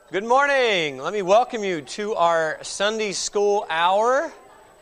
Good morning. Let me welcome you to our Sunday School Hour.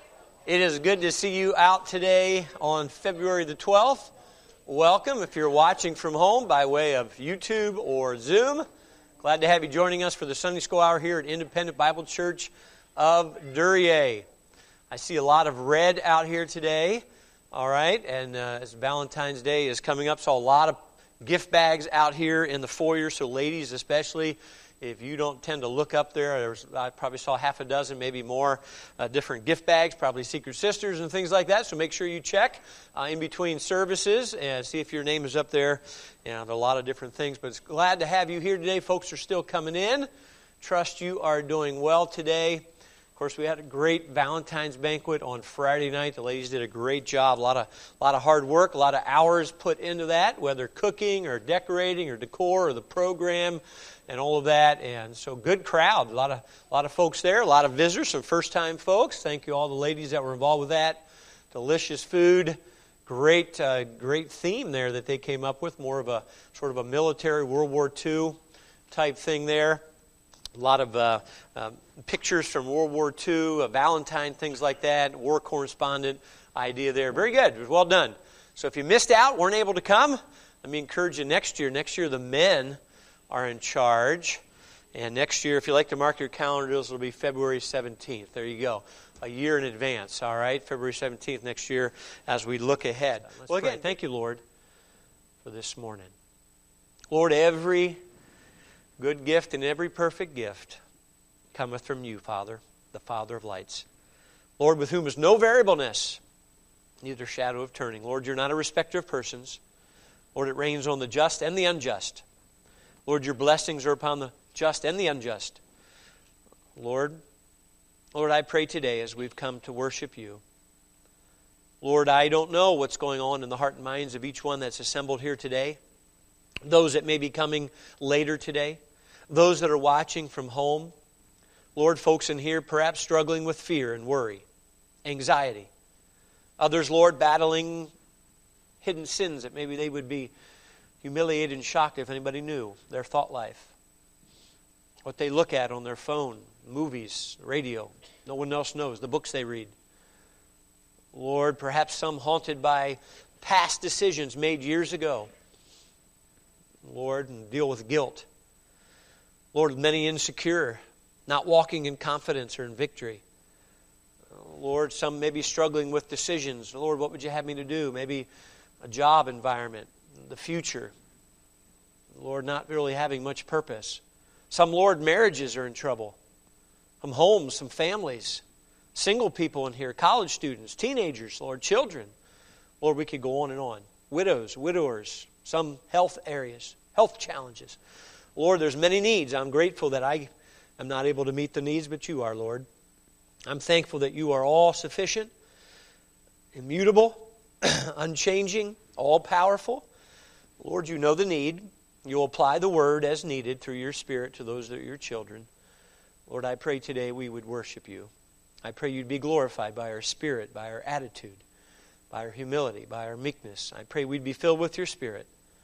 It is good to see you out today on February the 12th. Welcome if you're watching from home by way of YouTube or Zoom. Glad to have you joining us for the Sunday School Hour here at Independent Bible Church of Duryea. I see a lot of red out here today. All right, and as Valentine's Day is coming up, so a lot of gift bags out here in the foyer, so ladies especially, if you don't tend to look up there, I probably saw half a dozen, maybe more, different gift bags, probably Secret Sisters and things like that. So make sure you check in between services and see if your name is up there. You know, there are a lot of different things, but it's glad to have you here today. Folks are still coming in. Trust you are doing well today. Of course, we had a great Valentine's banquet on Friday night. The ladies did a great job. A lot of hard work, a lot of hours put into that, whether cooking or decorating or decor or the program and all of that. And so good crowd. A lot of folks there, a lot of visitors, some first-time folks. Thank you all the ladies that were involved with that. Delicious food. Great theme there that they came up with. More of a sort of a military World War II type thing there. A lot of pictures from World War II, a Valentine, things like that, war correspondent idea there. Very good. It was well done. So if you missed out, weren't able to come, let me encourage you next year. Next year the men are in charge. And next year, if you like to mark your calendars, it'll be February 17th. There you go. A year in advance, all right? February 17th next year as we look ahead. Well, again, thank you, Lord, for this morning. Lord, every good gift and every perfect gift cometh from you, Father, the Father of lights. Lord, with whom is no variableness, neither shadow of turning. Lord, you're not a respecter of persons. Lord, it rains on the just and the unjust. Lord, your blessings are upon the just and the unjust. Lord, I pray today as we've come to worship you. Lord, I don't know what's going on in the heart and minds of each one that's assembled here today. Those that may be coming later today. Those that are watching from home. Lord, folks in here perhaps struggling with fear and worry, anxiety. Others, Lord, battling hidden sins that maybe they would be humiliated and shocked if anybody knew their thought life. What they look at on their phone, movies, radio, no one else knows, the books they read. Lord, perhaps some haunted by past decisions made years ago. Lord, and deal with guilt. Lord, many insecure, not walking in confidence or in victory. Lord, some may be struggling with decisions. Lord, what would you have me to do? Maybe a job environment, the future. Lord, not really having much purpose. Some, Lord, marriages are in trouble. Some homes, some families. Single people in here, college students, teenagers, Lord, children. Lord, we could go on and on. Widows, widowers, some health areas, health challenges. Lord, there's many needs. I'm grateful that I am not able to meet the needs, but you are, Lord. I'm thankful that you are all sufficient, immutable, unchanging, all-powerful. Lord, you know the need. You'll apply the word as needed through your Spirit to those that are your children. Lord, I pray today we would worship you. I pray you'd be glorified by our spirit, by our attitude, by our humility, by our meekness. I pray we'd be filled with your Spirit.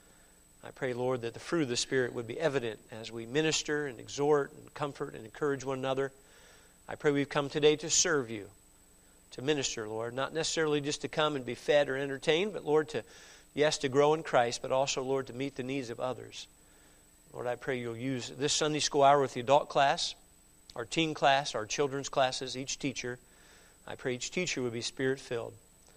I pray, Lord, that the fruit of the Spirit would be evident as we minister and exhort and comfort and encourage one another. I pray we've come today to serve you, to minister, Lord, not necessarily just to come and be fed or entertained, but, Lord, to grow in Christ, but also, Lord, to meet the needs of others. Lord, I pray you'll use this Sunday school hour with the adult class, our teen class, our children's classes, each teacher. I pray each teacher would be Spirit-filled.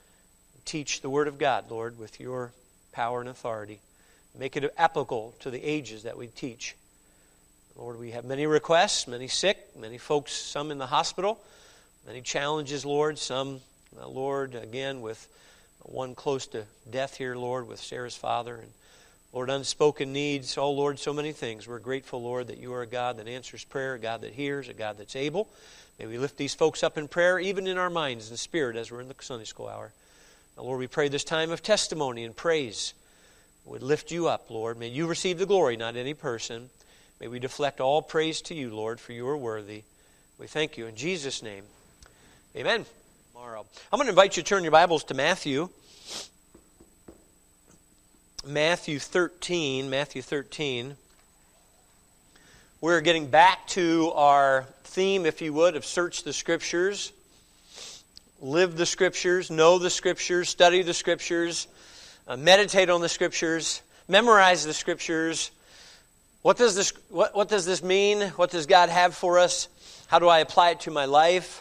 Teach the Word of God, Lord, with your power and authority. Make it applicable to the ages that we teach. Lord, we have many requests, many sick, many folks, some in the hospital, many challenges, Lord. Some, Lord, again, with one close to death here, Lord, with Sarah's father. And Lord, unspoken needs. Oh, Lord, so many things. We're grateful, Lord, that you are a God that answers prayer, a God that hears, a God that's able. May we lift these folks up in prayer, even in our minds and spirit, as we're in the Sunday school hour. Now, Lord, we pray this time of testimony and praise would lift you up, Lord. May you receive the glory, not any person. May we deflect all praise to you, Lord, for you are worthy. We thank you in Jesus' name. Amen. Tomorrow. I'm going to invite you to turn your Bibles to Matthew. Matthew 13. We're getting back to our theme, if you would, of search the Scriptures, live the Scriptures, know the Scriptures, study the Scriptures, meditate on the Scriptures, memorize the Scriptures. What does this mean? What does God have for us? How do I apply it to my life?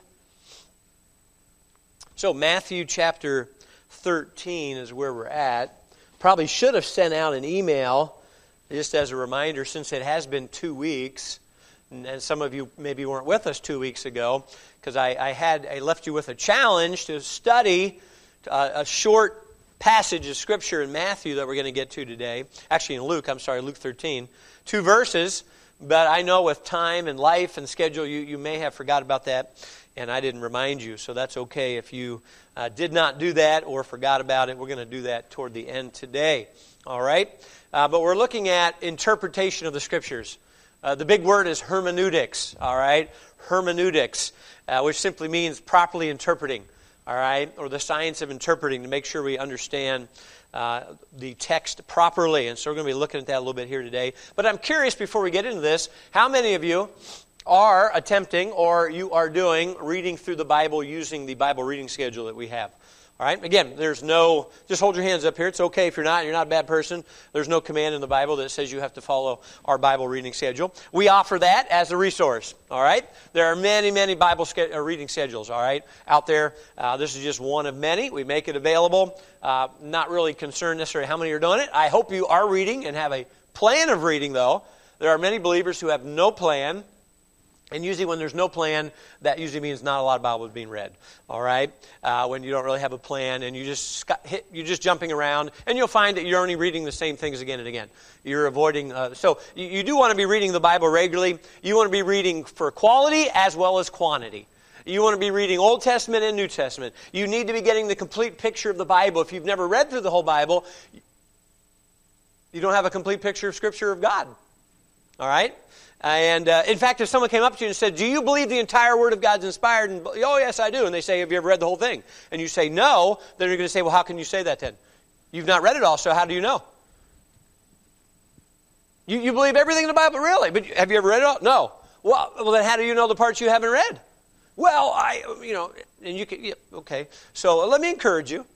So Matthew chapter 13 is where we're at. Probably should have sent out an email just as a reminder, since it has been 2 weeks, and some of you maybe weren't with us 2 weeks ago, because I left you with a challenge to study a short passage of Scripture in Matthew that we're going to get to today. Actually in Luke 13. 2 verses, but I know with time and life and schedule, you may have forgot about that, and I didn't remind you, so that's okay if you did not do that or forgot about it. We're going to do that toward the end today. All right? But we're looking at interpretation of the Scriptures. The big word is hermeneutics, all right? Hermeneutics, which simply means properly interpreting, all right? Or the science of interpreting to make sure we understand the text properly. And so we're going to be looking at that a little bit here today. But I'm curious, before we get into this, how many of you are attempting or you are doing reading through the Bible using the Bible reading schedule that we have? All right, again, there's no, just hold your hands up here. It's okay if you're not a bad person. There's no command in the Bible that says you have to follow our Bible reading schedule. We offer that as a resource, all right? There are many, many Bible reading schedules, all right, out there. This is just one of many. We make it available. Not really concerned necessarily how many are doing it. I hope you are reading and have a plan of reading, though. There are many believers who have no plan. And usually when there's no plan, that usually means not a lot of Bible is being read. All right? When you don't really have a plan and you're just jumping around, and you'll find that you're only reading the same things again and again. You're avoiding. So you do want to be reading the Bible regularly. You want to be reading for quality as well as quantity. You want to be reading Old Testament and New Testament. You need to be getting the complete picture of the Bible. If you've never read through the whole Bible, you don't have a complete picture of Scripture of God. All right? And in fact, if someone came up to you and said, do you believe the entire Word of God's inspired? And, oh, yes, I do. And they say, have you ever read the whole thing? And you say no, then you're going to say, well, how can you say that then? You've not read it all, so how do you know? You believe everything in the Bible, really? But have you ever read it all? No. Well, then how do you know the parts you haven't read? Well, and you can, yeah, okay. So let me encourage you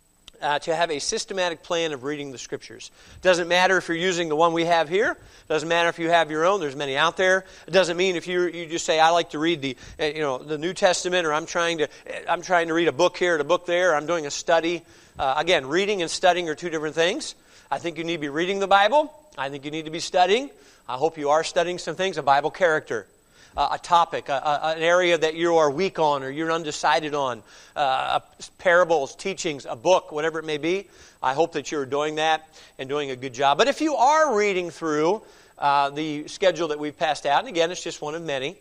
to have a systematic plan of reading the Scriptures. Doesn't matter if you're using the one we have here. Doesn't matter if you have your own. There's many out there. It doesn't mean if you just say, I like to read the New Testament, or I'm trying to read a book here and a book there, or I'm doing a study. Again, reading and studying are two different things. I think you need to be reading the Bible. I think you need to be studying. I hope you are studying some things, a Bible character. A topic, an area that you are weak on or you're undecided on, parables, teachings, a book, whatever it may be. I hope that you're doing that and doing a good job. But if you are reading through the schedule that we've passed out, and again, it's just one of many,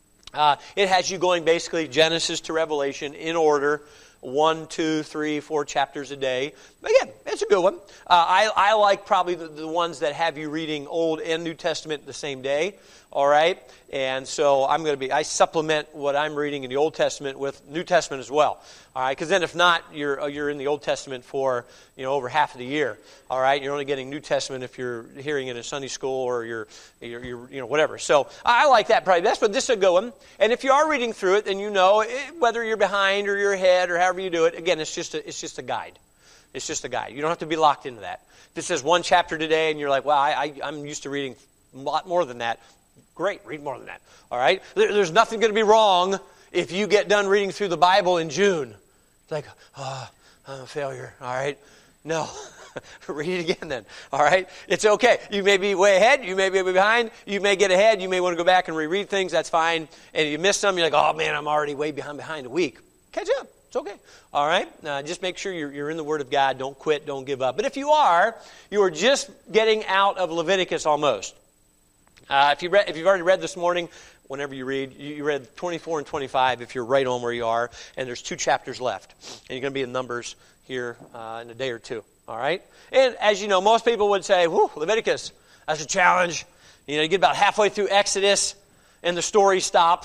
it has you going basically Genesis to Revelation in order, 1, 2, 3, 4 chapters a day. Again, it's a good one. I like probably the ones that have you reading Old and New Testament the same day. All right? And so I supplement what I'm reading in the Old Testament with New Testament as well. All right? Because then if not, you're in the Old Testament for, over half of the year. All right? You're only getting New Testament if you're hearing it in Sunday school or you're whatever. So I like that probably best, but this is a good one. And if you are reading through it, then whether you're behind or you're ahead or however you do it, again, it's just a guide. It's just a guide. You don't have to be locked into that. If it says one chapter today and you're like, well, I'm used to reading a lot more than that. Great, read more than that. All right? There's nothing going to be wrong if you get done reading through the Bible in June. It's like, I'm a failure. All right? No. Read it again then. All right? It's okay. You may be way ahead. You may be behind. You may get ahead. You may want to go back and reread things. That's fine. And if you miss some, you're like, oh, man, I'm already way behind a week. Catch up. It's okay. All right? Just make sure you're in the Word of God. Don't quit. Don't give up. But if you are just getting out of Leviticus almost. If you've already read this morning, whenever you read, you read 24 and 25 if you're right on where you are, and there's 2 chapters left. And you're going to be in Numbers here in a day or two. All right? And as you know, most people would say, whew, Leviticus, that's a challenge. You get about halfway through Exodus, and the stories stop,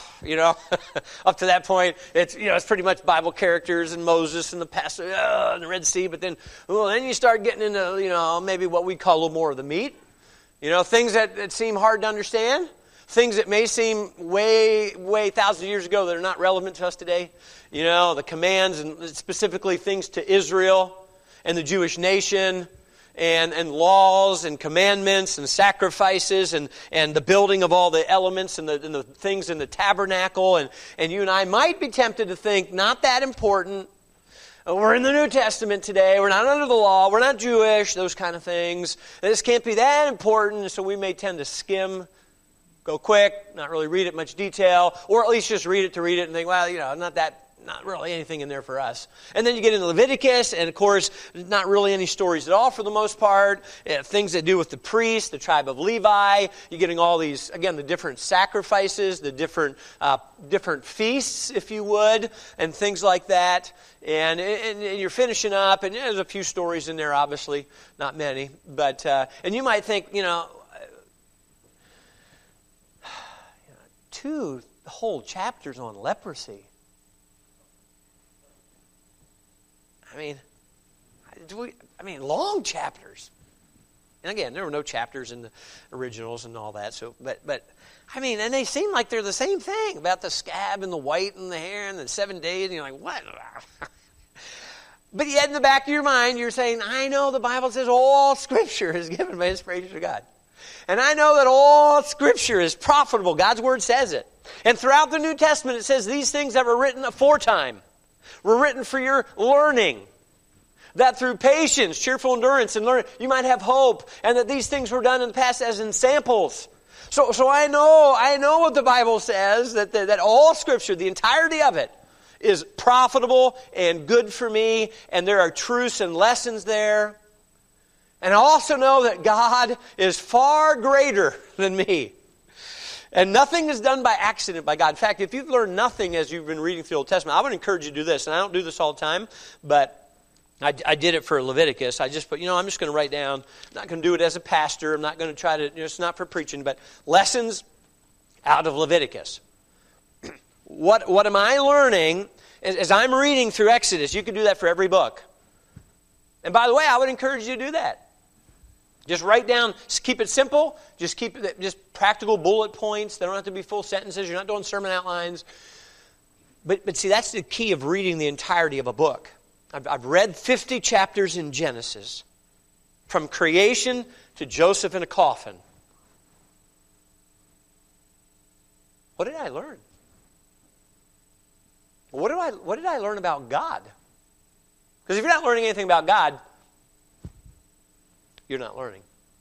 Up to that point, it's pretty much Bible characters and Moses and the pastor and the Red Sea. But then you start getting into, maybe what we call a little more of the meat. Things that seem hard to understand. things that may seem way thousands of years ago that are not relevant to us today. You know, the commands and specifically things to Israel and the Jewish nation and laws and commandments and sacrifices and the building of all the elements and the things in the tabernacle. And you and I might be tempted to think, not that important. We're in the New Testament today. We're not under the law. We're not Jewish, those kind of things. This can't be that important, so we may tend to skim, go quick, not really read it much detail, or at least just read it and think, well, you know, not really anything in there for us. And then you get into Leviticus, and of course, not really any stories at all for the most part. Things that do with the priests, the tribe of Levi. You're getting all these, again, the different sacrifices, the different feasts, if you would, and things like that. And you're finishing up, and there's a few stories in there, obviously, not many. But and you might think, you know, 2 whole chapters on leprosy. Long chapters. And again, there were no chapters in the originals and all that. So, but and they seem like they're the same thing about the scab and the white and the hair and the 7 days. And you're like, what? But yet in the back of your mind, you're saying, I know the Bible says all Scripture is given by inspiration of God. And I know that all Scripture is profitable. God's Word says it. And throughout the New Testament, it says these things that were written aforetime were written for your learning. That through patience, cheerful endurance, and learning, you might have hope. And that these things were done in the past as in samples. So I know what the Bible says, that all Scripture, the entirety of it, is profitable and good for me. And there are truths and lessons there. And I also know that God is far greater than me. And nothing is done by accident by God. In fact, if you've learned nothing as you've been reading through the Old Testament, I would encourage you to do this. And I don't do this all the time, but I did it for Leviticus. I just put, I'm just going to write down. I'm not going to do it as a pastor. I'm not going to try to, it's not for preaching, but lessons out of Leviticus. What am I learning as I'm reading through Exodus? You can do that for every book. And by the way, I would encourage you to do that. Just write down, just keep it simple. Just keep it, just practical bullet points. They don't have to be full sentences. You're not doing sermon outlines. But see, that's the key of reading the entirety of a book. I've read 50 chapters in Genesis, from creation to Joseph in a coffin. What did I learn? What did I learn about God? Because if you're not learning anything about God, you're not learning.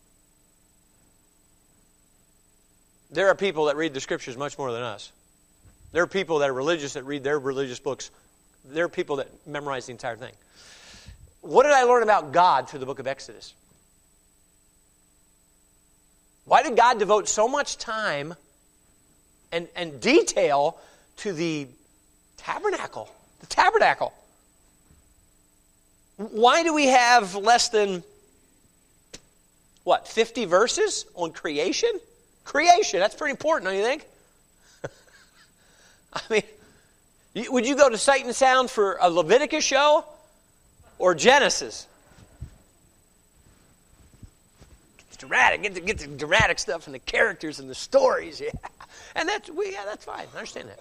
There are people that read the Scriptures much more than us. There are people that are religious that read their religious books. There are people that memorize the entire thing. What did I learn about God through the book of Exodus? Why did God devote so much time and detail to the tabernacle? The tabernacle. Why do we have less than, 50 verses on creation? Creation, that's pretty important, don't you think? Would you go to Sight and Sound for a Leviticus show or Genesis? It's dramatic. Get the dramatic stuff and the characters and the stories. Yeah. And that's fine. I understand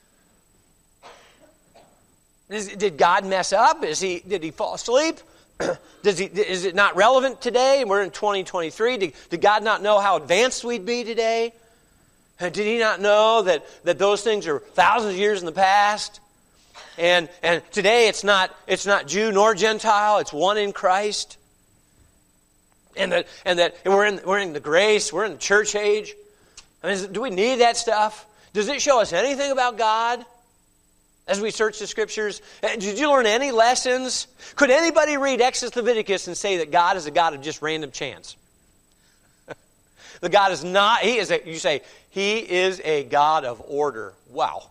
that. Did God mess up? Did he fall asleep? Is it not relevant today? And we're in 2023. Did God not know how advanced we'd be today? And did he not know that those things are thousands of years in the past? And today it's not Jew nor Gentile, it's one in Christ. And we're in the grace, we're in the church age. Do we need that stuff? Does it show us anything about God as we search the Scriptures? Did you learn any lessons? Could anybody read Exodus, Leviticus and say that God is a God of just random chance? The God is not, He is a God of order. Wow.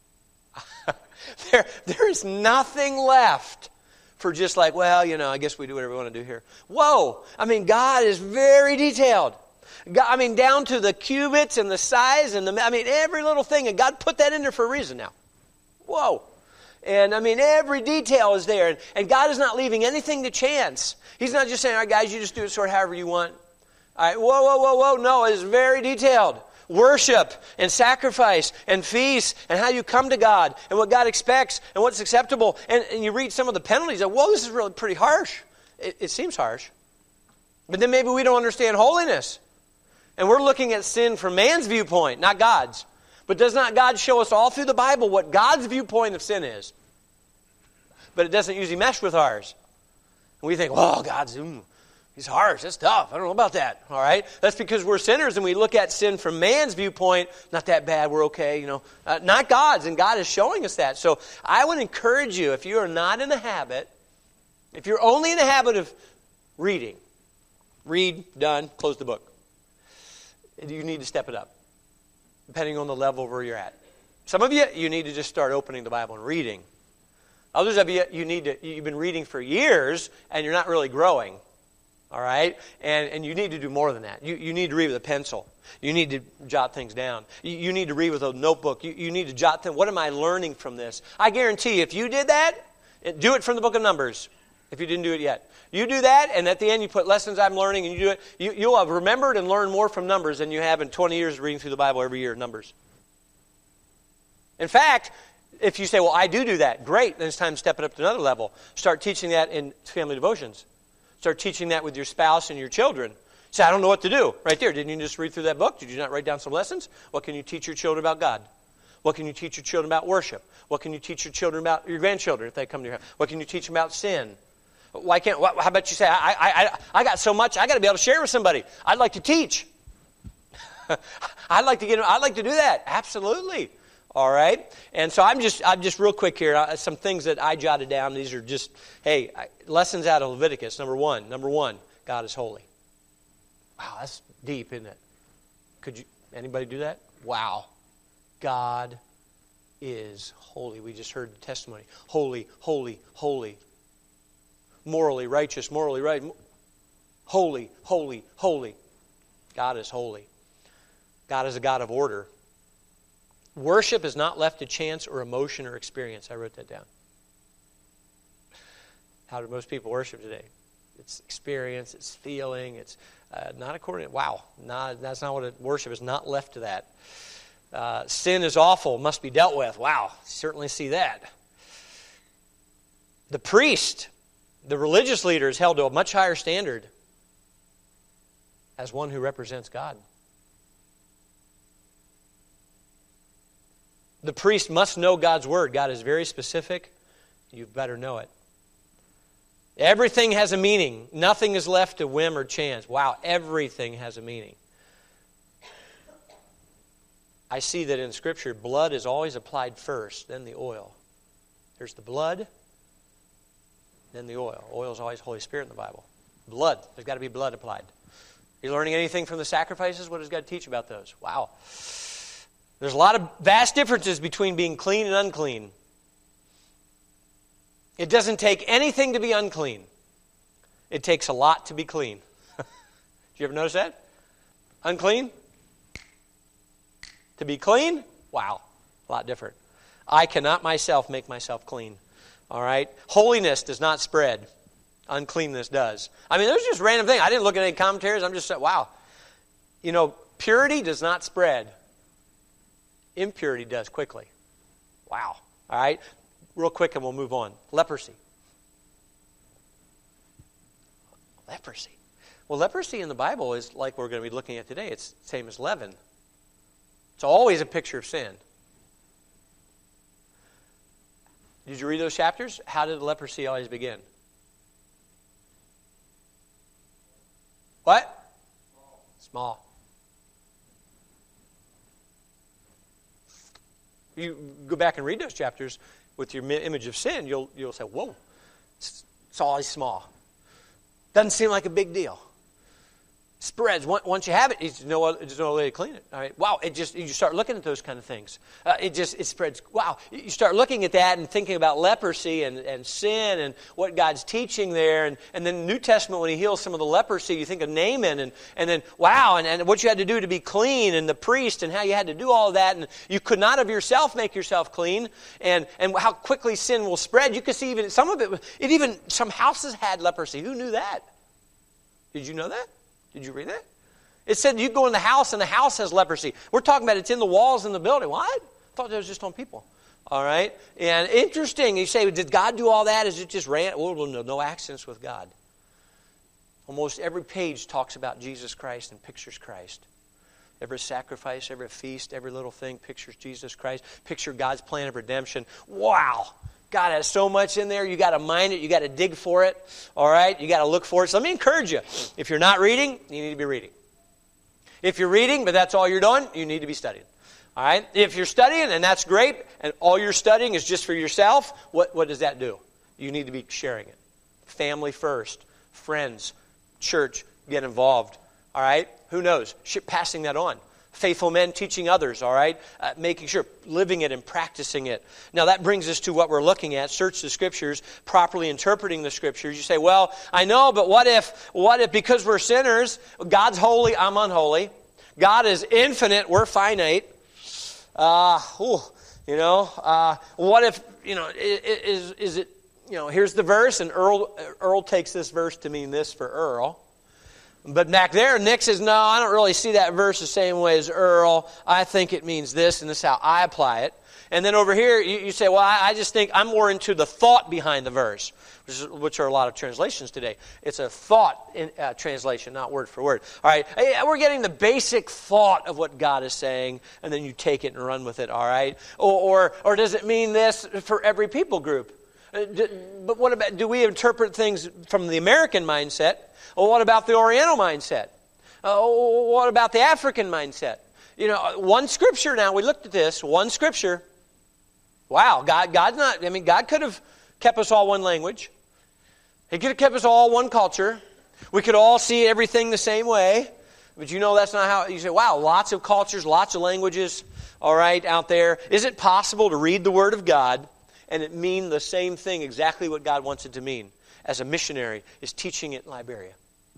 There is nothing left for just like, I guess we do whatever we want to do here. Whoa. God is very detailed. God, down to the cubits and the size and every little thing. And God put that in there for a reason now. Whoa. And every detail is there. And God is not leaving anything to chance. He's not just saying, all right, guys, you just do it sort of however you want. All right, whoa. No, it's very detailed. worship and sacrifice and feasts and how you come to God and what God expects and what's acceptable. And you read some of the penalties, and whoa, this is really pretty harsh. It seems harsh. But then maybe we don't understand holiness. And we're looking at sin from man's viewpoint, not God's. But does not God show us all through the Bible what God's viewpoint of sin is? But it doesn't usually mesh with ours. And we think, oh, He's harsh. That's tough. I don't know about that. All right? That's because we're sinners and we look at sin from man's viewpoint. Not that bad. We're okay. Not God's. And God is showing us that. So I would encourage you, if you are not in the habit, if you're only in the habit of reading, read, done, close the book. You need to step it up, depending on the level where you're at. Some of you need to just start opening the Bible and reading. Others of you, you've been reading for years and you're not really growing. All right? And you need to do more than that. You need to read with a pencil. You need to jot things down. You need to read with a notebook. You need to jot things. What am I learning from this? I guarantee you, if you did that, do it from the book of Numbers, if you didn't do it yet. You do that, and at the end you put lessons I'm learning, and you do it. You'll have remembered and learned more from Numbers than you have in 20 years of reading through the Bible every year, Numbers. In fact, if you say, well, I do that, great, then it's time to step it up to another level. Start teaching that in family devotions. Start teaching that with your spouse and your children. Say, I don't know what to do. Right there, didn't you just read through that book? Did you not write down some lessons? What can you teach your children about God? What can you teach your children about worship? What can you teach your children about your grandchildren if they come to your house? What can you teach them about sin? How about you say, I got so much, I got to be able to share with somebody. I'd like to teach. I'd like to do that. Absolutely. All right? And so I'm just real quick here. Some things that I jotted down. These are just, lessons out of Leviticus. Number one, God is holy. Wow, that's deep, isn't it? Could anybody do that? Wow. God is holy. We just heard the testimony. Holy, holy, holy. Morally righteous, morally right. Holy, holy, holy. God is holy. God is a God of order. Worship is not left to chance or emotion or experience. I wrote that down. How do most people worship today? It's experience, it's feeling, it's not according to... Wow, that's not what worship is, not left to that. Sin is awful, must be dealt with. Wow, certainly see that. The priest, the religious leader, is held to a much higher standard as one who represents God. The priest must know God's word. God is very specific. You better know it. Everything has a meaning. Nothing is left to whim or chance. Wow, everything has a meaning. I see that in Scripture, blood is always applied first, then the oil. There's the blood, then the oil. Oil is always Holy Spirit in the Bible. Blood. There's got to be blood applied. Are you learning anything from the sacrifices? What does God teach about those? Wow. There's a lot of vast differences between being clean and unclean. It doesn't take anything to be unclean. It takes a lot to be clean. Did you ever notice that? Unclean? To be clean? Wow, a lot different. I cannot myself make myself clean. All right? Holiness does not spread. Uncleanness does. I mean, there's just random things. I didn't look at any commentaries. I'm just saying, wow. Purity does not spread. Impurity does quickly. Wow. All right? Real quick and we'll move on. Leprosy. Leprosy. Well, leprosy in the Bible is like we're going to be looking at today. It's the same as leaven. It's always a picture of sin. Did you read those chapters? How did leprosy always begin? What? Small. You go back and read those chapters with your image of sin, you'll say, whoa, it's always small. Doesn't seem like a big deal. Spreads. Once you have it, there's no way to clean it. All right. Wow. You start looking at those kind of things. It spreads. Wow. You start looking at that and thinking about leprosy and sin and what God's teaching there. And then the New Testament, when He heals some of the leprosy, you think of Naaman and then wow, and what you had to do to be clean, and the priest, and how you had to do all of that, and you could not of yourself make yourself clean, and how quickly sin will spread. You can see even some of it. Some houses had leprosy. Who knew that? Did you know that? Did you read that? It said you go in the house and the house has leprosy. We're talking about it's in the walls in the building. What? I thought that was just on people. All right? And interesting, you say, did God do all that? Is it just random? Well, no accidents with God. Almost every page talks about Jesus Christ and pictures Christ. Every sacrifice, every feast, every little thing pictures Jesus Christ. Picture God's plan of redemption. Wow! God has so much in there. You got to mind it. You got to dig for it. All right? You got to look for it. So let me encourage you. If you're not reading, you need to be reading. If you're reading, but that's all you're doing, you need to be studying. All right? If you're studying, and that's great, and all you're studying is just for yourself, what does that do? You need to be sharing it. Family first. Friends. Church. Get involved. All right? Who knows? Passing that on. Faithful men teaching others, all right? Making sure, living it and practicing it. Now that brings us to what we're looking at. Search the Scriptures, properly interpreting the Scriptures. You say, well, I know, but what if because we're sinners, God's holy, I'm unholy. God is infinite, we're finite. What if, is it, here's the verse, and Earl takes this verse to mean this for Earl. But back there, Nick says, no, I don't really see that verse the same way as Earl. I think it means this, and this is how I apply it. And then over here, you say, well, I just think I'm more into the thought behind the verse, which are a lot of translations today. It's a thought translation, not word for word. All right, we're getting the basic thought of what God is saying, and then you take it and run with it, all right? Or does it mean this for every people group? But what about, do we interpret things from the American mindset? Or what about the Oriental mindset? What about the African mindset? One scripture now, we looked at this, one scripture. Wow, God could have kept us all one language. He could have kept us all one culture. We could all see everything the same way. But that's not how, you say, wow, lots of cultures, lots of languages, all right, out there. Is it possible to read the Word of God and it mean the same thing, exactly what God wants it to mean? As a missionary is teaching it in Liberia.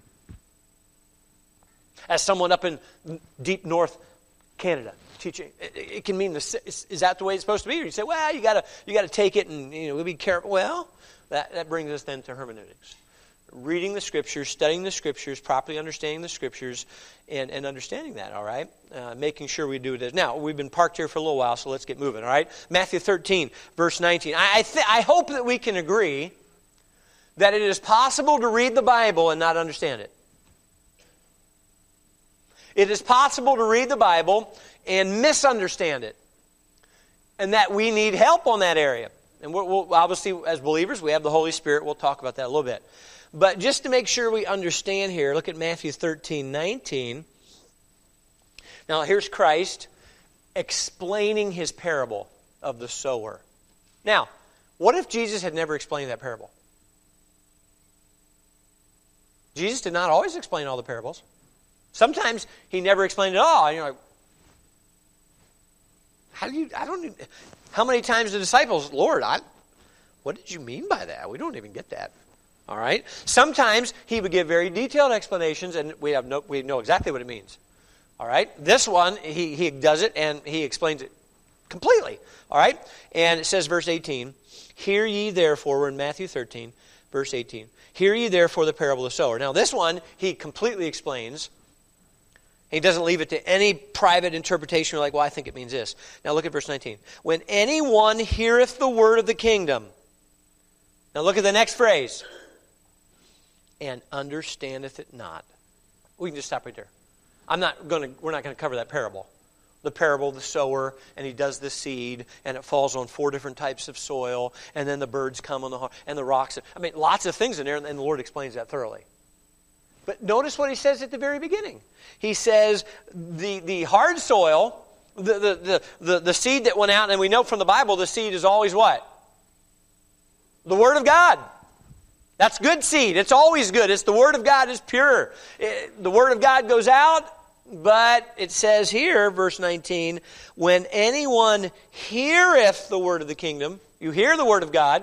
As someone up in deep North Canada teaching, it can mean this. Is that the way it's supposed to be? Or you say, well, you got to take it and we'll be careful. Well, that brings us then to hermeneutics, reading the Scriptures, studying the Scriptures, properly understanding the Scriptures, and understanding that. All right, making sure we do it. Now we've been parked here for a little while, so let's get moving. All right, Matthew 13, verse 19. I hope that we can agree that it is possible to read the Bible and not understand it. It is possible to read the Bible and misunderstand it. And that we need help on that area. And we'll obviously, as believers, we have the Holy Spirit. We'll talk about that a little bit. But just to make sure we understand here, look at Matthew 13, 19. Now here's Christ explaining his parable of the sower. Now, what if Jesus had never explained that parable? Jesus did not always explain all the parables. Sometimes he never explained it all. And you're like, how many times the disciples, Lord, what did you mean by that? We don't even get that. All right? Sometimes he would give very detailed explanations, and we know exactly what it means. All right? This one, he does it, and he explains it completely. All right? And it says, verse 18, hear ye therefore, we're in Matthew 13, verse 18, hear ye therefore the parable of the sower. Now this one, he completely explains. He doesn't leave it to any private interpretation. You're like, well, I think it means this. Now look at verse 19. When anyone heareth the word of the kingdom. Now look at the next phrase. And understandeth it not. We can just stop right there. We're not going to cover that parable. The parable of the sower, and he does the seed, and it falls on 4 different types of soil, and then the birds come on and the rocks. Lots of things in there, and the Lord explains that thoroughly. But notice what he says at the very beginning. He says the hard soil, the seed that went out, and we know from the Bible the seed is always what? The Word of God. That's good seed. It's always good. It's the Word of God is pure. The Word of God goes out, but it says here, verse 19, when anyone heareth the word of the kingdom, you hear the Word of God,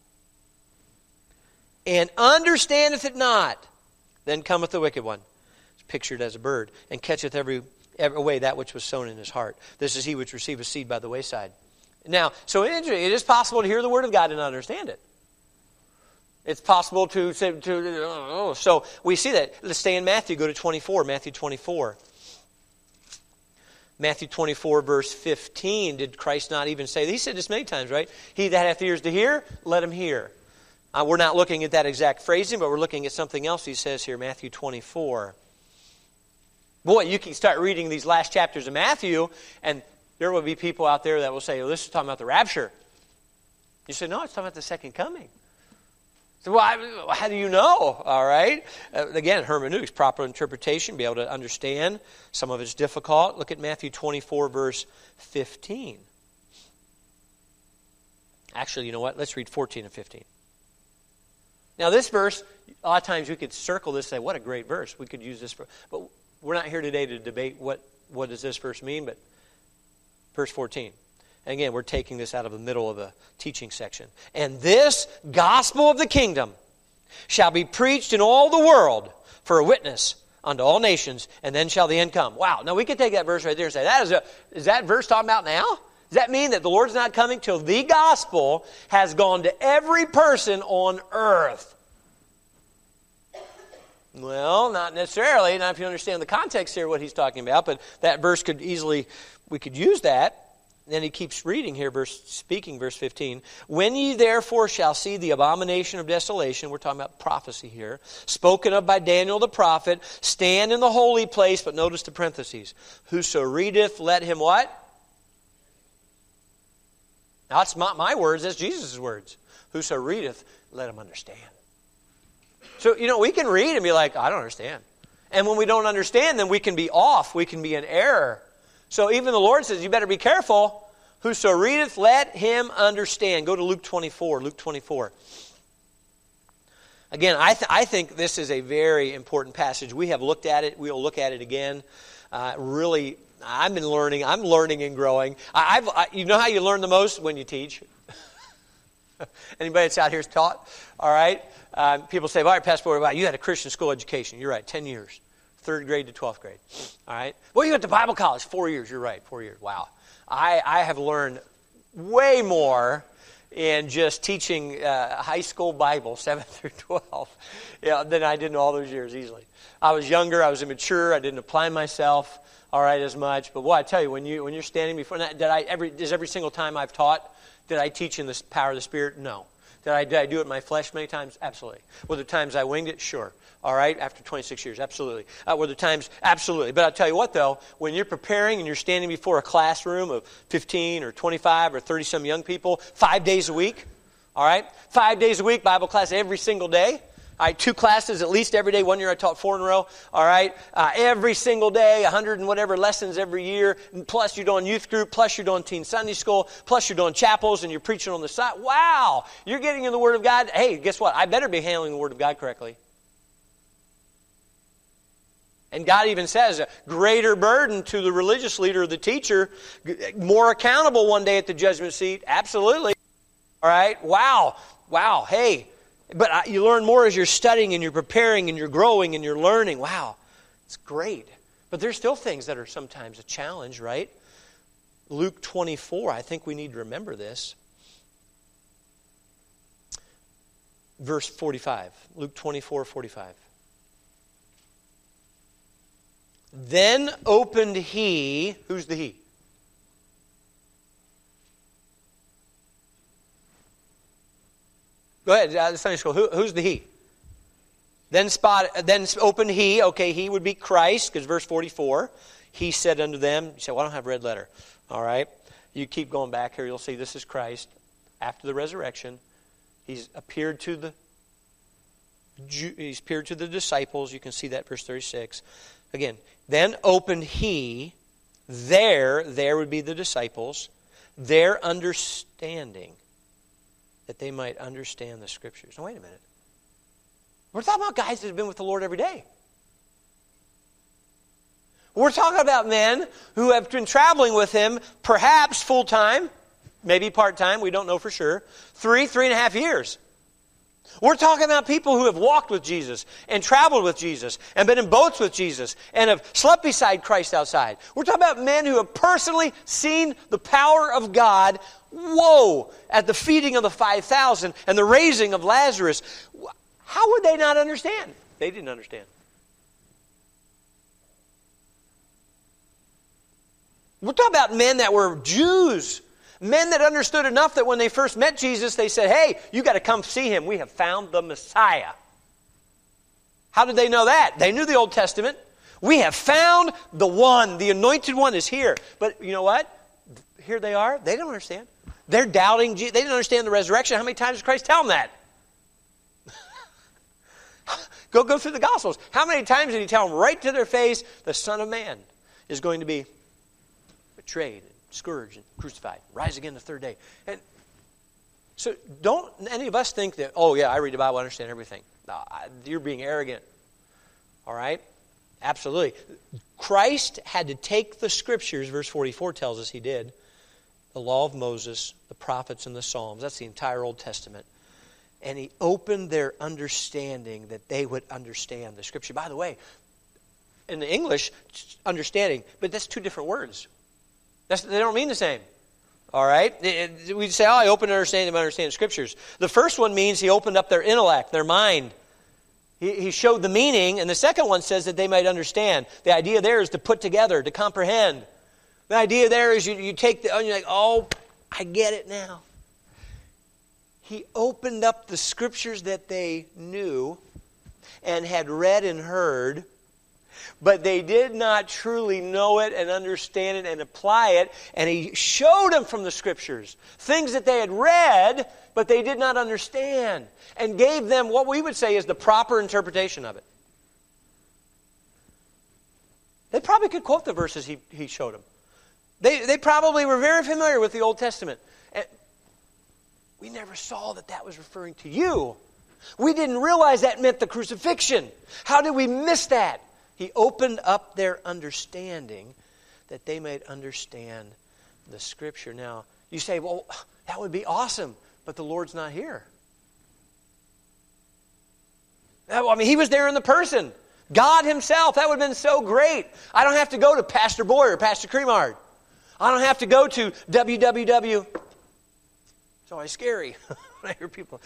and understandeth it not, then cometh the wicked one. It's pictured as a bird, and catcheth every way that which was sown in his heart. This is he which receiveth seed by the wayside. Now, so it is possible to hear the Word of God and not understand it. It's possible to so we see that. Let's stay in Matthew. Go to 24. Matthew 24. Matthew 24, verse 15. Did Christ not even say? He said this many times, right? He that hath ears to hear, let him hear. We're not looking at that exact phrasing, but we're looking at something else he says here, Matthew 24. Boy, you can start reading these last chapters of Matthew, and there will be people out there that will say, well, this is talking about the rapture. You say, no, it's talking about the second coming. So, well, how do you know? All right. Again, hermeneutics, proper interpretation, be able to understand. Some of it's difficult. Look at Matthew 24, verse 15. Actually, you know what? Let's read 14 and 15. Now, this verse, a lot of times we could circle this and say, what a great verse. We could use this verse. But we're not here today to debate what does this verse mean, but verse 14. And again, we're taking this out of the middle of the teaching section. And this gospel of the kingdom shall be preached in all the world for a witness unto all nations, and then shall the end come. Wow. Now we could take that verse right there and say, is that verse talking about now? Does that mean that the Lord's not coming till the gospel has gone to every person on earth? Well, not necessarily. Not if you understand the context here, what he's talking about. But that verse could easily, we could use that. Then he keeps reading here, verse 15. When ye therefore shall see the abomination of desolation, we're talking about prophecy here, spoken of by Daniel the prophet, stand in the holy place, but notice the parentheses. Whoso readeth, let him what? Now, that's not my words, that's Jesus' words. Whoso readeth, let him understand. So, we can read and be like, I don't understand. And when we don't understand, then we can be off. We can be in error. So even the Lord says, you better be careful. Whoso readeth, let him understand. Go to Luke 24. Luke 24. Again, I think this is a very important passage. We have looked at it. We will look at it again. Really, I've been learning. I'm learning and growing. You know how you learn the most? When you teach. Anybody that's out here is taught? All right. People say, all right, Pastor, what about you? Had a Christian school education. You're right, 10 years. 3rd grade to 12th grade. All right. Well, you went to Bible college, 4 years. You're right, 4 years. Wow. I have learned way more in just teaching high school Bible, 7th through 12th, than I did in all those years easily. I was younger. I was immature. I didn't apply myself, all right, as much. But boy, I tell you, when you're standing before that, every single time I've taught, did I teach in the power of the Spirit? No. Did I do it in my flesh many times? Absolutely. Were there times I winged it? Sure. All right, after 26 years, absolutely. Were there times? Absolutely. But I'll tell you what, though, when you're preparing and you're standing before a classroom of 15 or 25 or 30-some young people, 5 days a week, all right? 5 days a week, Bible class every single day. All right, 2 classes at least every day. 1 year I taught 4 in a row. All right, every single day, 100 and whatever lessons every year. And plus you're doing youth group, plus you're doing teen Sunday school, plus you're doing chapels and you're preaching on the side. Wow, you're getting in the Word of God. Hey, guess what? I better be handling the Word of God correctly. And God even says a greater burden to the religious leader or the teacher, more accountable one day at the judgment seat. Absolutely. All right, wow, hey. But you learn more as you're studying and you're preparing and you're growing and you're learning. Wow, it's great. But there's still things that are sometimes a challenge, right? Luke 24, I think we need to remember this. Verse 45, Luke 24:45. Then opened he, who's the he? Go ahead, Sunday school. Who's the he? Then opened he. Okay, he would be Christ, because verse 44. He said unto them, you say, well, I don't have a red letter. All right. You keep going back here, you'll see this is Christ. After the resurrection, he's appeared to the disciples. You can see that verse 36. Again, then opened he, there would be the disciples, their understanding, that they might understand the Scriptures. Now, wait a minute. We're talking about guys that have been with the Lord every day. We're talking about men who have been traveling with Him, perhaps full-time, maybe part-time, we don't know for sure, 3.5 years. We're talking about people who have walked with Jesus and traveled with Jesus and been in boats with Jesus and have slept beside Christ outside. We're talking about men who have personally seen the power of God whoa, at the feeding of the 5,000 and the raising of Lazarus. How would they not understand? They didn't understand. We're talking about men that were Jews. Men that understood enough that when they first met Jesus, they said, hey, you got to come see him. We have found the Messiah. How did they know that? They knew the Old Testament. We have found the one. The anointed one is here. But you know what? Here they are. They don't understand. They're doubting. They didn't understand the resurrection. How many times did Christ tell them that? Go through the Gospels. How many times did he tell them right to their face, the Son of Man is going to be betrayed, and scourged, and crucified, rise again the third day. And so don't any of us think that, oh yeah, I read the Bible, I understand everything. No, you're being arrogant. All right? Absolutely. Christ had to take the Scriptures, verse 44 tells us he did, the law of Moses, the prophets, and the Psalms. That's the entire Old Testament. And he opened their understanding that they would understand the Scripture. By the way, in the English, understanding, but that's two different words. They don't mean the same. All right? We say, I opened their understanding of understanding Scriptures. The first one means he opened up their intellect, their mind. He showed the meaning, and the second one says that they might understand. The idea there is to put together, to comprehend. The idea there is you take the, and you're like, oh, I get it now. He opened up the Scriptures that they knew and had read and heard, but they did not truly know it and understand it and apply it. And he showed them from the Scriptures things that they had read, but they did not understand, and gave them what we would say is the proper interpretation of it. They probably could quote the verses he showed them. They probably were very familiar with the Old Testament. And we never saw that was referring to you. We didn't realize that meant the crucifixion. How did we miss that? He opened up their understanding that they might understand the Scripture. Now, you say, well, that would be awesome, but the Lord's not here. I mean, he was there in the person. God himself. That would have been so great. I don't have to go to Pastor Boyer or Pastor Cremard. I don't have to go to www. It's always scary when I hear people.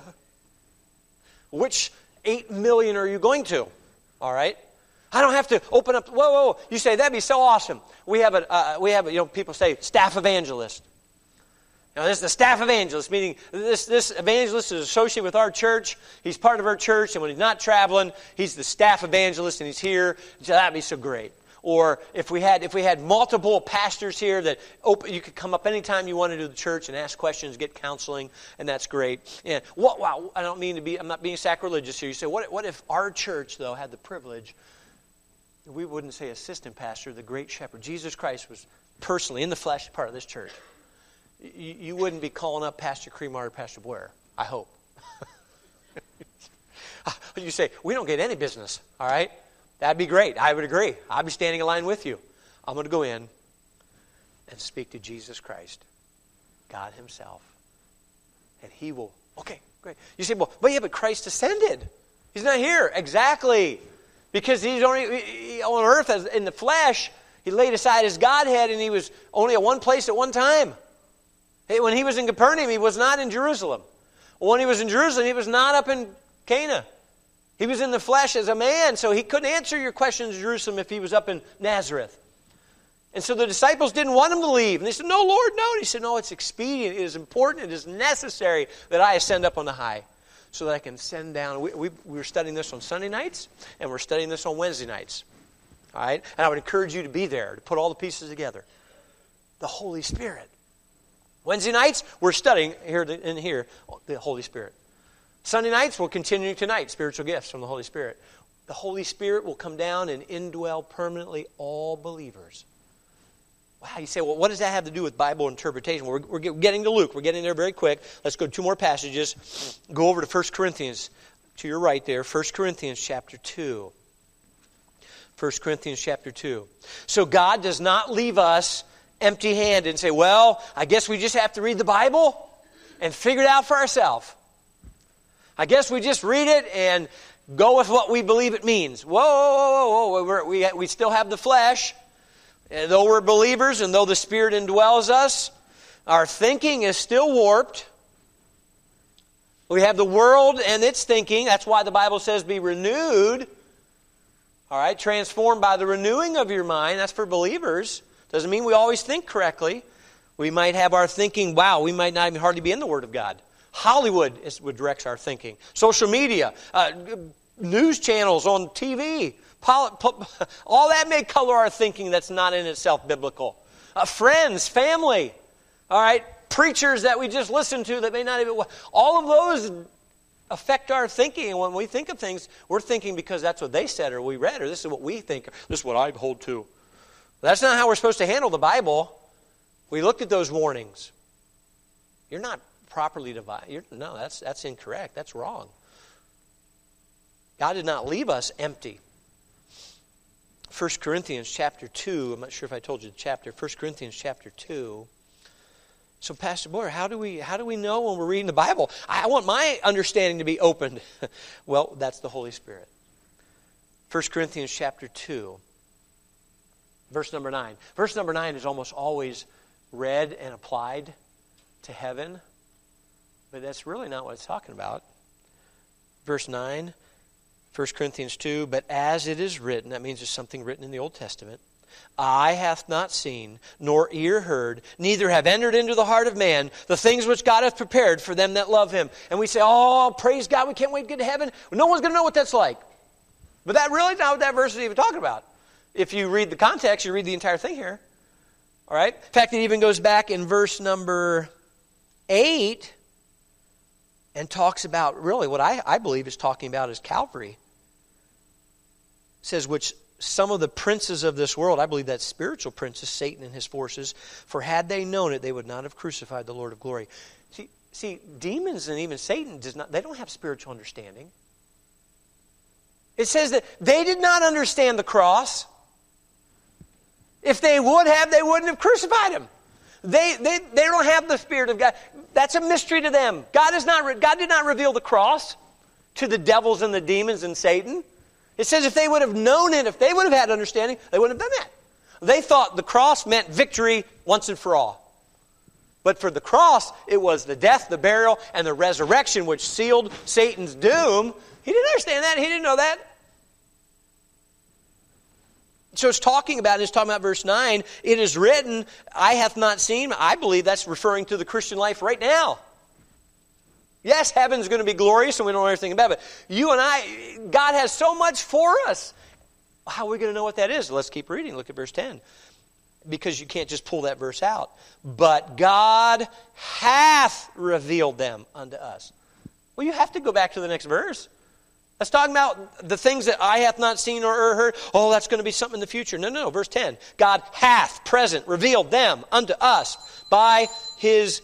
Which 8 million are you going to? All right? I don't have to open up. Whoa! You say that'd be so awesome. We have people say staff evangelist. Now this is the staff evangelist, meaning this evangelist is associated with our church. He's part of our church, and when he's not traveling, he's the staff evangelist, and he's here. So that'd be so great. Or if we had multiple pastors here that you could come up anytime you wanted to the church and ask questions, get counseling, and that's great. And wow! I'm not being sacrilegious here. You say, what if our church though had the privilege? We wouldn't say assistant pastor, the great shepherd. Jesus Christ was personally in the flesh part of this church. You wouldn't be calling up Pastor Cremar or Pastor Boyer, I hope. You say, we don't get any business, all right? That'd be great. I would agree. I'd be standing in line with you. I'm going to go in and speak to Jesus Christ, God himself. And he will, okay, great. You say, well, but Christ ascended. He's not here. Exactly. Because he's only on earth as in the flesh. He laid aside his Godhead and he was only at one place at one time. When he was in Capernaum, he was not in Jerusalem. When he was in Jerusalem, he was not up in Cana. He was in the flesh as a man, so he couldn't answer your questions in Jerusalem if he was up in Nazareth. And so the disciples didn't want him to leave. And they said, no, Lord, no. And he said, no, it's expedient, it is important, it is necessary that I ascend up on the high so that I can send down. We were studying this on Sunday nights, and we're studying this on Wednesday nights. All right? And I would encourage you to be there, to put all the pieces together. The Holy Spirit. Wednesday nights, we're studying here the Holy Spirit. Sunday nights, we'll continue tonight, spiritual gifts from the Holy Spirit. The Holy Spirit will come down and indwell permanently all believers. Wow, you say, well, what does that have to do with Bible interpretation? We're getting to Luke. We're getting there very quick. Let's go to 2 more passages. Go over to 1 Corinthians, to your right there, 1 Corinthians chapter 2. 1 Corinthians chapter 2. So God does not leave us empty-handed and say, well, I guess we just have to read the Bible and figure it out for ourselves. I guess we just read it and go with what we believe it means. Whoa. We still have the flesh. And though we're believers and though the Spirit indwells us, Our thinking is still warped. We have the world and its thinking. That's why the Bible says be renewed. All right, transformed by the renewing of your mind. That's for believers. Doesn't mean we always think correctly. We might have our thinking, we might not even hardly be in the Word of God. Hollywood is what directs our thinking. Social media, news channels on TV, all that may color our thinking that's not in itself biblical. Friends, family, all right, preachers that we just listen to that may not even... All of those affect our thinking. And when we think of things, we're thinking because that's what they said or we read or this is what we think. This is what I hold to. That's not how we're supposed to handle the Bible. We looked at those warnings. You're not properly divided. No, that's incorrect. That's wrong. God did not leave us empty. 1 Corinthians chapter 2. I'm not sure if I told you the chapter. 1 Corinthians chapter 2. So, Pastor Boyer, how do we know when we're reading the Bible? I want my understanding to be opened. Well, that's the Holy Spirit. 1 Corinthians chapter 2, verse number 9. Verse number 9 is almost always read and applied to heaven, but that's really not what it's talking about. Verse 9, 1 Corinthians 2, but as it is written, that means there's something written in the Old Testament, eye hath not seen, nor ear heard, neither have entered into the heart of man the things which God hath prepared for them that love Him. And we say, oh, praise God, we can't wait to get to heaven. No one's going to know what that's like. But that really is not what that verse is even talking about. If you read the context, you read the entire thing here. All right? In fact, it even goes back in verse number 8 and talks about, really, what I believe is talking about is Calvary. It says, which some of the princes of this world, I believe that's spiritual princes, Satan and his forces, for had they known it, they would not have crucified the Lord of glory. See, demons and even Satan, they don't have spiritual understanding. It says that they did not understand the cross. If they would have, they wouldn't have crucified Him. They don't have the Spirit of God. That's a mystery to them. God did not reveal the cross to the devils and the demons and Satan. It says if they would have known it, if they would have had understanding, they wouldn't have done that. They thought the cross meant victory once and for all. But for the cross, it was the death, the burial, and the resurrection which sealed Satan's doom. He didn't understand that. He didn't know that. So it's talking about verse 9, it is written, eye hath not seen. I believe that's referring to the Christian life right now. Yes, heaven's going to be glorious and we don't know everything about it. But you and I, God has so much for us. How are we going to know what that is? Let's keep reading. Look at verse 10. Because you can't just pull that verse out. But God hath revealed them unto us. Well, you have to go back to the next verse. That's talking about the things that eye hath not seen or heard. Oh, that's going to be something in the future. No. Verse 10. God hath, present, revealed them unto us by His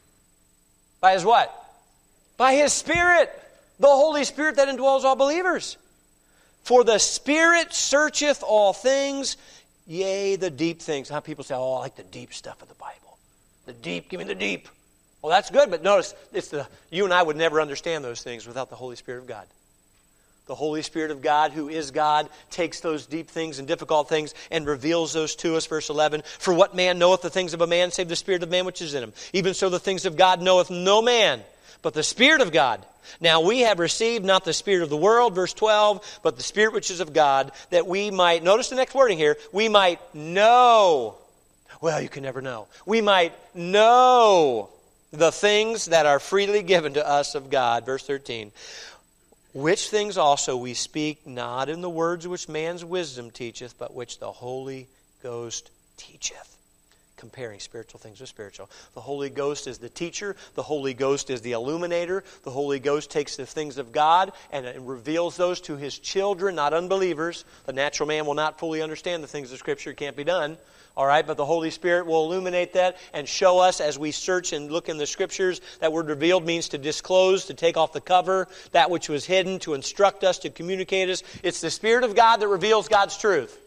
what? By His Spirit, the Holy Spirit that indwells all believers. For the Spirit searcheth all things, yea, the deep things. How people say, oh, I like the deep stuff of the Bible. The deep, give me the deep. Well, that's good, but notice, you and I would never understand those things without the Holy Spirit of God. The Holy Spirit of God, who is God, takes those deep things and difficult things and reveals those to us. Verse 11, for what man knoweth the things of a man, save the spirit of man which is in him? Even so the things of God knoweth no man, but the Spirit of God. Now we have received not the spirit of the world, verse 12, but the Spirit which is of God, that we might, notice the next wording here, we might know. Well, you can never know. We might know the things that are freely given to us of God. Verse 13. Which things also we speak not in the words which man's wisdom teacheth, but which the Holy Ghost teacheth. Comparing spiritual things with spiritual. The Holy Ghost is the teacher. The Holy Ghost is the illuminator. The Holy Ghost takes the things of God and reveals those to His children, not unbelievers. The natural man will not fully understand the things of Scripture. It can't be done. All right, but the Holy Spirit will illuminate that and show us as we search and look in the Scriptures. That word revealed means to disclose, to take off the cover, that which was hidden, to instruct us, to communicate us. It's the Spirit of God that reveals God's truth.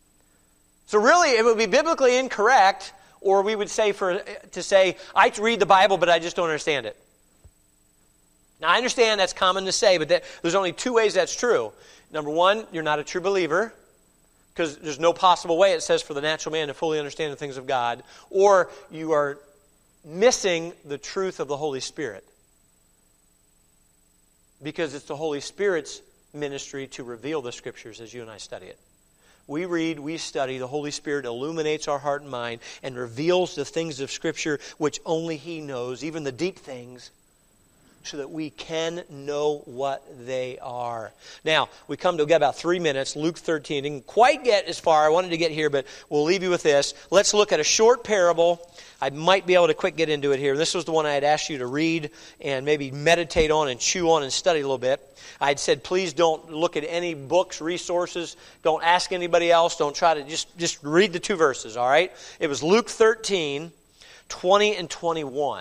So really, it would be biblically incorrect, or we would say I read the Bible, but I just don't understand it. Now, I understand that's common to say, but there's only two ways that's true. Number one, you're not a true believer, because there's no possible way, it says, for the natural man to fully understand the things of God. Or you are missing the truth of the Holy Spirit. Because it's the Holy Spirit's ministry to reveal the Scriptures as you and I study it. We read, we study, the Holy Spirit illuminates our heart and mind and reveals the things of Scripture which only He knows, even the deep things, so that we can know what they are. Now, we come to about 3 minutes, Luke 13. Didn't quite get as far. I wanted to get here, but we'll leave you with this. Let's look at a short parable. I might be able to quick get into it here. This was the one I had asked you to read and maybe meditate on and chew on and study a little bit. I had said, please don't look at any books, resources. Don't ask anybody else. Don't try to just read the 2 verses, all right? It was Luke 13, 20 and 21.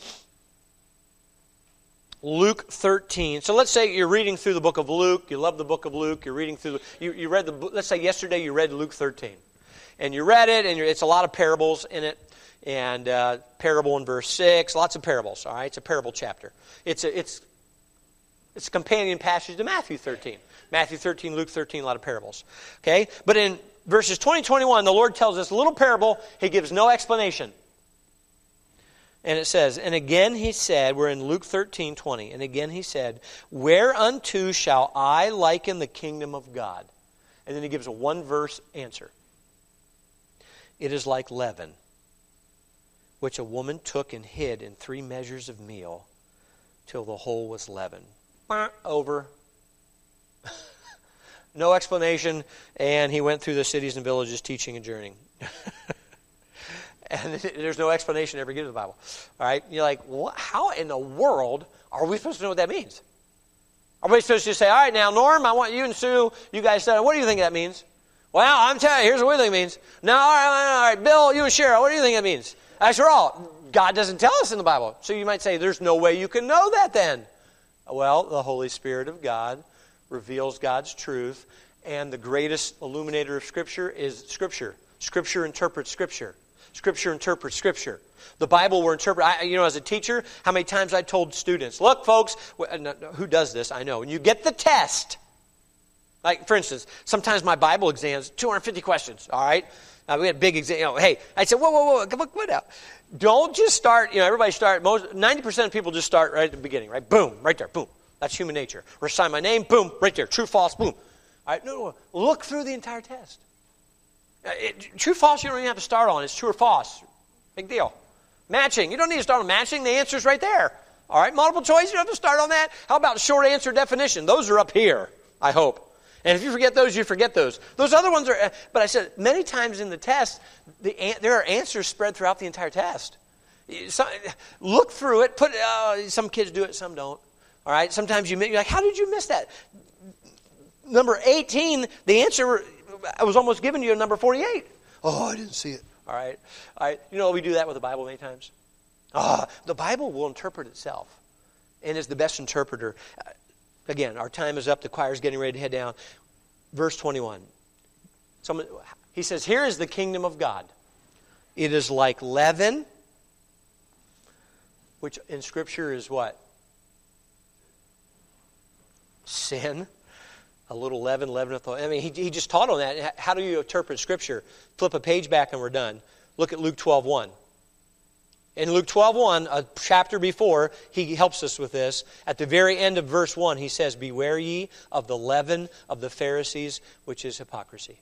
Luke 13. So let's say you're reading through the book of Luke. You love the book of Luke. You're reading through you read the book. Let's say yesterday you read Luke 13. And you read it, and it's a lot of parables in it. And parable in verse 6, lots of parables, all right? It's a parable chapter. It's a companion passage to Matthew 13. Matthew 13, Luke 13, a lot of parables. Okay? But in verses 20, 21, the Lord tells us a little parable. He gives no explanation. And it says, and again he said, we're in Luke 13, 20, and again he said, whereunto shall I liken the kingdom of God? And then he gives a 1-verse answer. It is like leaven, which a woman took and hid in 3 measures of meal, till the whole was leavened. Over. No explanation, and he went through the cities and villages teaching and journeying. And there's no explanation ever given in the Bible. All right? You're like, what? How in the world are we supposed to know what that means? Are we supposed to say, all right, now, Norm, I want you and Sue, you guys study. What do you think that means? Well, I'm telling you, here's what we think it means. No, all right, Bill, you and Cheryl, what do you think it means? After all, God doesn't tell us in the Bible. So you might say, there's no way you can know that then. Well, the Holy Spirit of God reveals God's truth, and the greatest illuminator of Scripture is Scripture. Scripture interprets Scripture. Scripture interprets Scripture. The Bible will interpret. As a teacher, how many times I told students, look, folks, who does this? I know. When you get the test, like, for instance, sometimes my Bible exams, 250 questions, all right? We had a big exam. Hey, I said, whoa, come on out. Don't just start, everybody start, 90% of people just start right at the beginning, right? Boom, right there, boom. That's human nature. Recite my name, boom, right there. True, false, boom. All right, no. Look through the entire test. True, false, you don't even have to start on. It's true or false. Big deal. Matching. You don't need to start on matching. The answer's right there. All right, multiple choice, you don't have to start on that. How about short answer definition? Those are up here, I hope. And if you forget those, you forget those. Those other ones are, but I said, many times in the test, there are answers spread throughout the entire test. Look through it. Some kids do it, some don't. All right, sometimes you're like, how did you miss that? Number 18, the answer was almost given to you in number 48. Oh, I didn't see it. All right. We do that with the Bible many times. The Bible will interpret itself and is the best interpreter. Again, our time is up. The choir's getting ready to head down. Verse 21. He says, here is the kingdom of God. It is like leaven, which in Scripture is what? Sin. A little leaven, leaveneth. I mean, he just taught on that. How do you interpret Scripture? Flip a page back and we're done. Look at Luke 12:1. In Luke 12:1, a chapter before, he helps us with this. At the very end of verse 1, he says, beware ye of the leaven of the Pharisees, which is hypocrisy.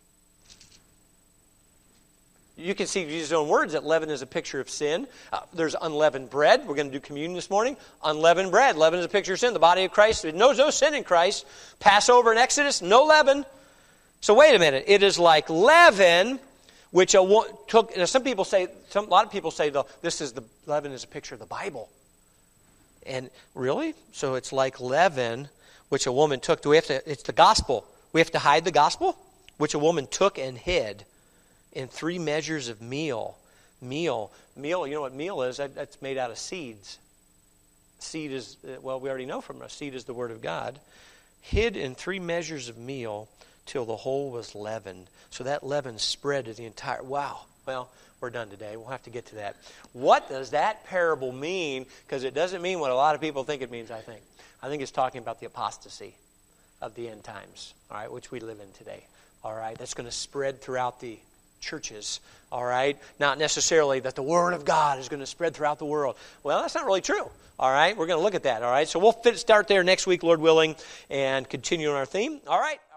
You can see Jesus' own words that leaven is a picture of sin. There's unleavened bread. We're going to do communion this morning. Unleavened bread. Leaven is a picture of sin. The body of Christ, it knows no sin in Christ. Passover and Exodus, no leaven. So wait a minute. It is like leaven, which took. Now some people say, a lot of people say, leaven is a picture of the Bible. And really? So it's like leaven, which a woman took. It's the gospel. We have to hide the gospel, which a woman took and hid in 3 measures of meal. Meal, you know what meal is? That's made out of seeds. Seed is, we already know from us, seed is the word of God. Hid in 3 measures of meal till the whole was leavened. So that leaven spread to the entire, wow. Well, we're done today. We'll have to get to that. What does that parable mean? Because it doesn't mean what a lot of people think it means, I think. I think it's talking about the apostasy of the end times, all right, which we live in today. All right, that's going to spread throughout the churches. All right? Not necessarily that the Word of God is going to spread throughout the world. Well, that's not really true. All right? We're going to look at that. All right? So we'll start there next week, Lord willing, and continue on our theme. All right?